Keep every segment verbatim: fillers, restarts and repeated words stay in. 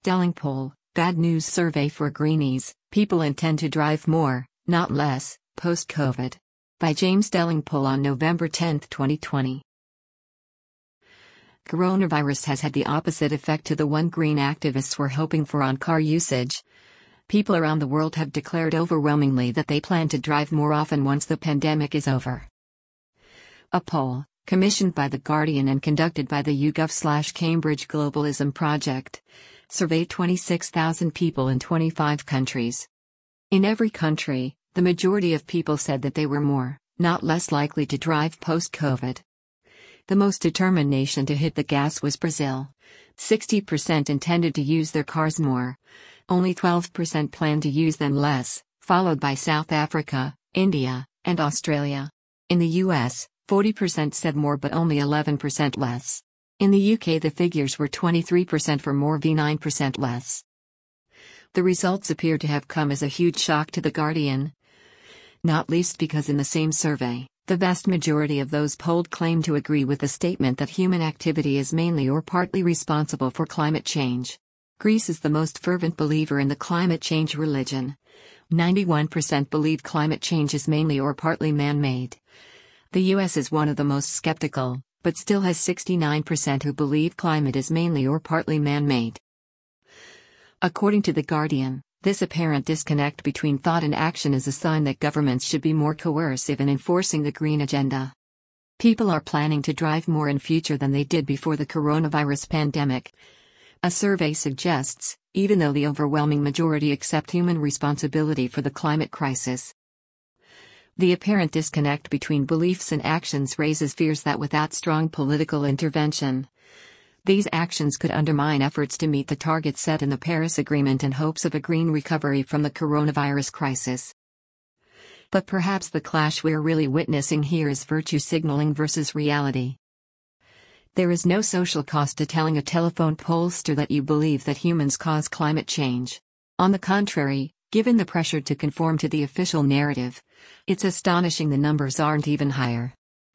Stelling poll, bad news survey for Greenies, people intend to drive more, not less, post-COVID. By James Stelling poll on November tenth, twenty twenty. Coronavirus has had the opposite effect to the one green activists were hoping for on car usage. People around the world have declared overwhelmingly that they plan to drive more often once the pandemic is over. A poll, commissioned by The Guardian and conducted by the YouGov Cambridge Globalism Project, surveyed twenty-six thousand people in twenty-five countries. In every country, the majority of people said that they were more, not less likely to drive post-COVID. The most determined nation to hit the gas was Brazil. sixty percent intended to use their cars more. Only twelve percent planned to use them less, followed by South Africa, India, and Australia. In the U S, forty percent said more but only eleven percent less. In the U K the figures were twenty-three percent for more versus nine percent less. The results appear to have come as a huge shock to The Guardian. Not least because in the same survey, the vast majority of those polled claim to agree with the statement that human activity is mainly or partly responsible for climate change. Greece is the most fervent believer in the climate change religion. ninety-one percent believe climate change is mainly or partly man-made. The U S is one of the most skeptical, but still has sixty-nine percent who believe climate is mainly or partly man-made. According to The Guardian, this apparent disconnect between thought and action is a sign that governments should be more coercive in enforcing the green agenda. People are planning to drive more in future than they did before the coronavirus pandemic. A survey suggests, even though the overwhelming majority accept human responsibility for the climate crisis. The apparent disconnect between beliefs and actions raises fears that without strong political intervention, these actions could undermine efforts to meet the targets set in the Paris Agreement and hopes of a green recovery from the coronavirus crisis. But perhaps the clash we're really witnessing here is virtue signaling versus reality. There is no social cost to telling a telephone pollster that you believe that humans cause climate change. On the contrary, given the pressure to conform to the official narrative, it's astonishing the numbers aren't even higher.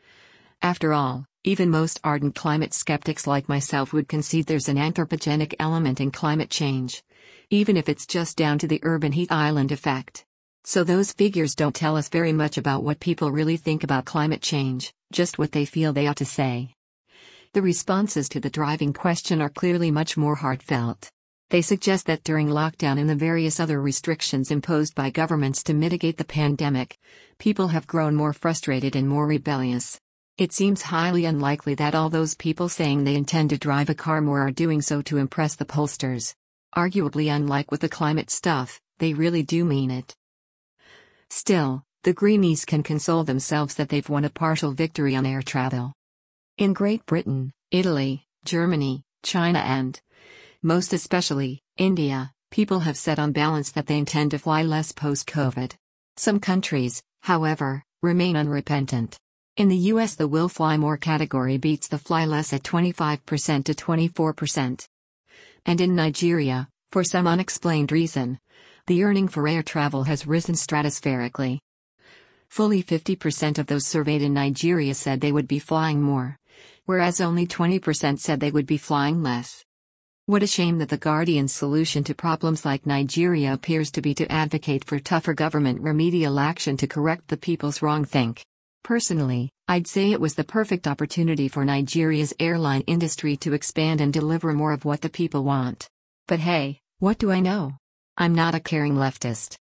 After all, even most ardent climate skeptics like myself would concede there's an anthropogenic element in climate change, even if it's just down to the urban heat island effect. So those figures don't tell us very much about what people really think about climate change, just what they feel they ought to say. The responses to the driving question are clearly much more heartfelt. They suggest that during lockdown and the various other restrictions imposed by governments to mitigate the pandemic, people have grown more frustrated and more rebellious. It seems highly unlikely that all those people saying they intend to drive a car more are doing so to impress the pollsters. Arguably, unlike with the climate stuff, they really do mean it. Still, the Greenies can console themselves that they've won a partial victory on air travel. In Great Britain, Italy, Germany, China and, most especially, India, people have said on balance that they intend to fly less post-COVID. Some countries, however, remain unrepentant. In the U S the will fly more category beats the fly less at twenty-five percent to twenty-four percent. And in Nigeria, for some unexplained reason, the yearning for air travel has risen stratospherically. Fully fifty percent of those surveyed in Nigeria said they would be flying more, whereas only twenty percent said they would be flying less. What a shame that the Guardian's solution to problems like Nigeria appears to be to advocate for tougher government remedial action to correct the people's wrong think. Personally, I'd say it was the perfect opportunity for Nigeria's airline industry to expand and deliver more of what the people want. But hey, what do I know? I'm not a caring leftist.